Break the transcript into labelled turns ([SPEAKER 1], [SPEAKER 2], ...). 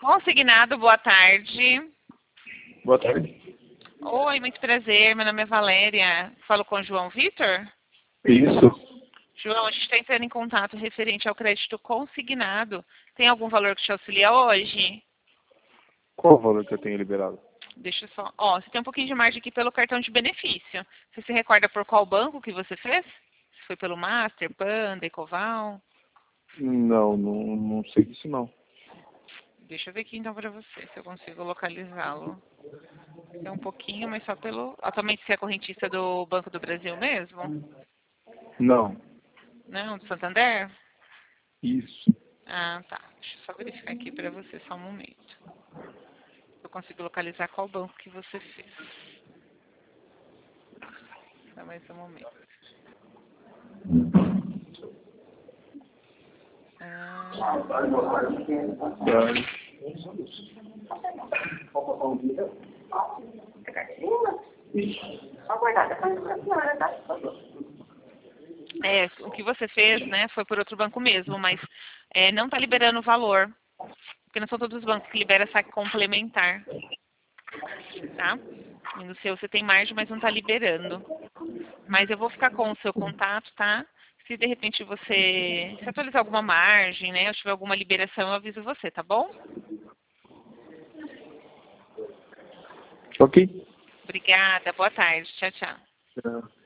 [SPEAKER 1] Consignado, boa tarde.
[SPEAKER 2] Boa tarde.
[SPEAKER 1] Oi, muito prazer. Meu nome é Valéria. Falo com o João Vitor?
[SPEAKER 2] Isso.
[SPEAKER 1] João, a gente está entrando em contato referente ao crédito consignado. Tem algum valor que te auxilia hoje?
[SPEAKER 2] Qual o valor que eu tenho liberado?
[SPEAKER 1] Deixa eu só. Ó, você tem um pouquinho de margem aqui pelo cartão de benefício. Você se recorda por qual banco que você fez? Se foi pelo Master, Panda, Ecoval?
[SPEAKER 2] Não sei disso não.
[SPEAKER 1] Deixa eu ver aqui então para você, se eu consigo localizá-lo. É um pouquinho, mas só pelo... Atualmente você é correntista do Banco do Brasil mesmo?
[SPEAKER 2] Não.
[SPEAKER 1] Não, do Santander?
[SPEAKER 2] Isso.
[SPEAKER 1] Ah, tá. Deixa eu só verificar aqui para você, só um momento. Eu consigo localizar qual banco que você fez. Só mais um momento. O que você fez, né, foi por outro banco mesmo, mas não está liberando o valor. Porque não são todos os bancos que liberam saque complementar. Tá? E no seu você tem margem, mas não está liberando. Mas eu vou ficar com o seu contato, tá? Se de repente você se atualizar alguma margem, né, ou tiver alguma liberação, eu aviso você, tá bom?
[SPEAKER 2] Ok.
[SPEAKER 1] Obrigada, boa tarde. Tchau, tchau.